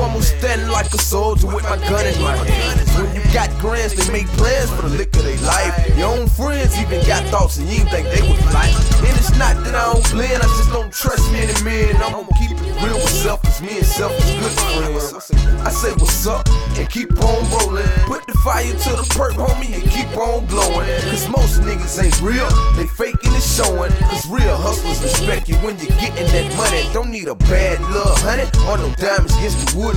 I'm standing like a soldier with my gun in my hand. When you got grands, they make plans for the lick of their life. Your own friends even got thoughts and you didn't think they would fly. And it's not that I don't blend, I just don't trust many men. I'm gonna keep it real with self, cause me and self is good friends. I say what's up and keep on rolling. Put the fire to the perk, homie, and keep on glowing. Cause most niggas ain't real, they faking and showing. Cause real hustlers respect you when you're getting that money. Don't need a bad love, honey, or no diamonds against the wood